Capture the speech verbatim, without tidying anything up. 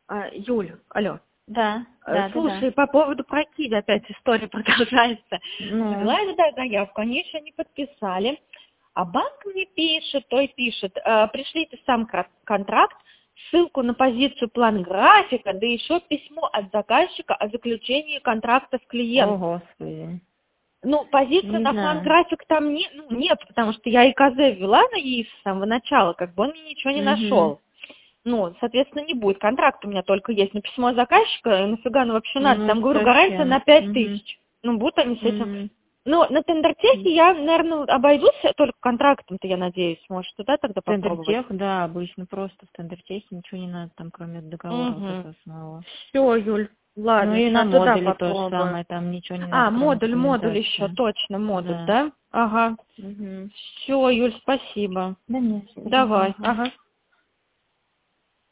А, Юль, алло. Да, Э, да, да, да. Слушай, по поводу про Киви опять история продолжается. Ну, Завела я туда заявку, они еще не подписали. А банк мне пишет, той пишет, э, пришлите сам кра- контракт, ссылку на позицию план графика, да еще письмо от заказчика о заключении контракта с о, клиентом. Господи. Ну, позицию Не на план знаю. график там не, ну, нет, потому что я и КЗ ввела на ЕИС с самого начала, как бы он мне ничего не Угу. нашел. Ну, соответственно, не будет. Контракт у меня только есть. Но письмо заказчика, и нафига оно вообще надо? Ну, Там, говорю, гарантия на совсем. пять Угу. тысяч. Ну, будут они с этим. Угу. Ну, на тендертехе я, наверное, обойдусь только контрактом-то, я надеюсь. Может, туда тогда попробовать? Тендертех, да, обычно просто в тендертехе ничего не надо, там кроме договора вот Угу. этого самого. Все, Юль. Ну Ладно, и на сейчас туда модуле то же попробую. самое, там ничего не надо, А, кроме модуль, модуль еще, документации. точно, модуль, Да. да? Ага. Угу. Все, Юль, спасибо. Да нет, что Давай, ага. ага.